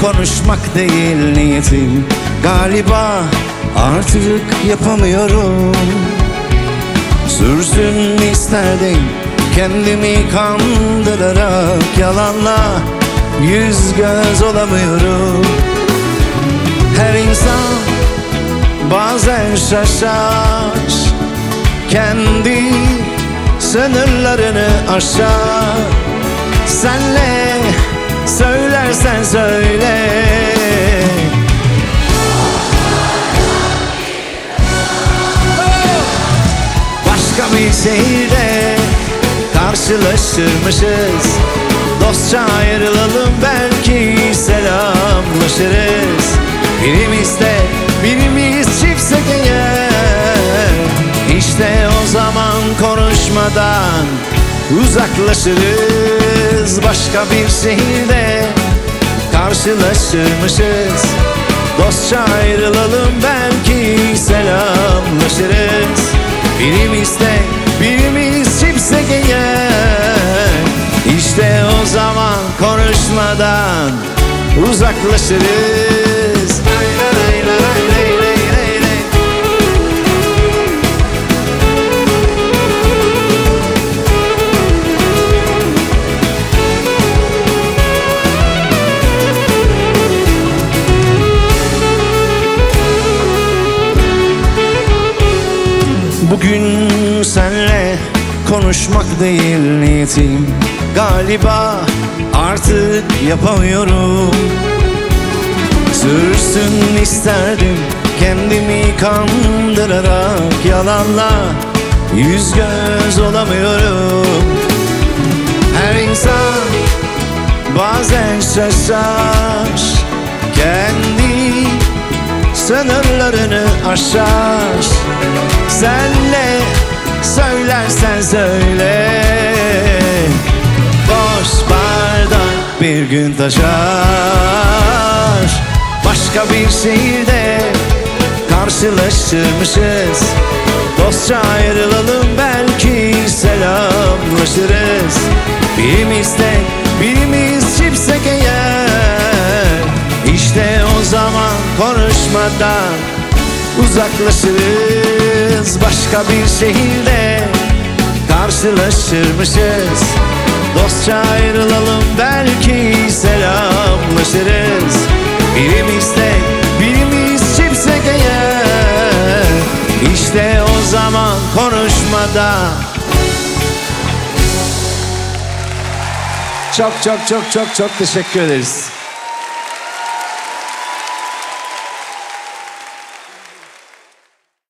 konuşmak değil niyetim. Galiba artık yapamıyorum. Sürsün isterdim kendimi kandırarak, yalanla yüz göz olamıyorum. Her insan bazen şaşar, kendi sınırlarını aşar. Senle söylersen söyle, başka bir şehirde karşılaşırmışız. Dostça ayrılalım, belki selamlaşırız. Birimiz de birimiz çiftsek eğer, İşte o zaman konuşmadan uzaklaşırız. Başka bir şehirde karşılaşırmışız. Dostça ayrılalım, belki selamlaşırız. Birimiz de birimiz çiftsek eğer, İşte o zaman konuşmadan uzaklaşırız. Bugün senle konuşmak değil niyetim. Galiba artık yapamıyorum. Sürsün isterdim kendimi kandırarak, yalanla yüz göz olamıyorum. Her insan bazen şaşar, kendi sınırlarını aşar. Senle söylersen söyle, boş bardak bir gün taşar. Başka bir şehirde karşılaşırmışız. Dostça ayrılalım, belki selamlaşırız. Birimiz de birimiz çiftsek eğer, İşte o zaman konuşmadan uzaklaşırız. Başka bir şehirde karşılaşırmışız. Dostça ayrılalım, belki selamlaşırız. Birimiz de birimiz çiftsek eğer, İşte o zaman konuşmadan. Çok teşekkür ederiz.